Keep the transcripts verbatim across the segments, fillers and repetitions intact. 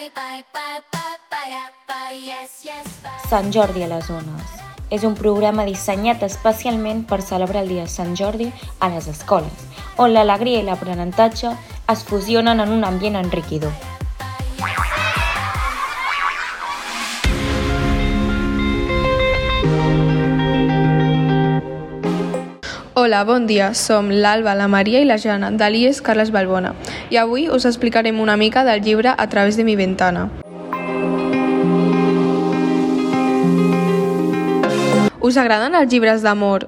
Sant Jordi a les Ones és un programa dissenyat especialment per celebrar el dia de Sant Jordi a les escoles, on l'alegria i l'aprenentatge es fusionen en un ambient enriquidor. Hola, bon dia. Som l'Alba, la Maria i la Jana, de l'I E S Carles Balbona, i avui us explicarem una mica del llibre A través de mi ventana. Us agraden els llibres d'amor,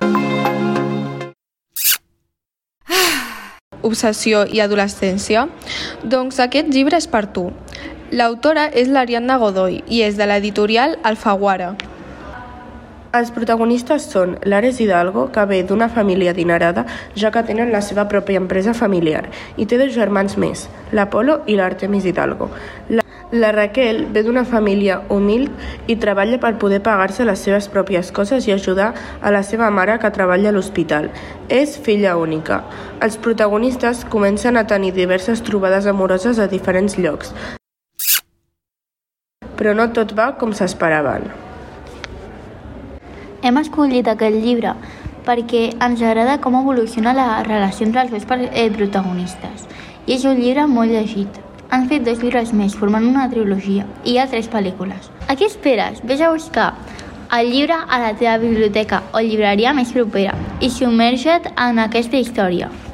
obsessió i adolescència? Doncs aquest llibre és per tu. L'autora és l'Ariadna Godoy i és de l'editorial Alfaguara. Els protagonistes són l'Ares Hidalgo, que ve d'una família adinerada, ja que tenen la seva pròpia empresa familiar, i té dos germans més, l'Apolo i l'Artemis Hidalgo. La, la Raquel ve d'una família humil i treballa per poder pagar-se les seves pròpies coses i ajudar a la seva mare, que treballa a l'hospital. És filla única. Els protagonistes comencen a tenir diverses trobades amoroses a diferents llocs, però no tot va com s'esperaven. Hem escollit aquest llibre perquè ens agrada com evoluciona la relació entre els dos protagonistes. I és un llibre molt llegit. Han fet dos llibres més, formant una trilogia, i hi ha tres pel·lícules. A què esperes? Ves a buscar el llibre a la teva biblioteca o llibreria més propera i submerge't en aquesta història.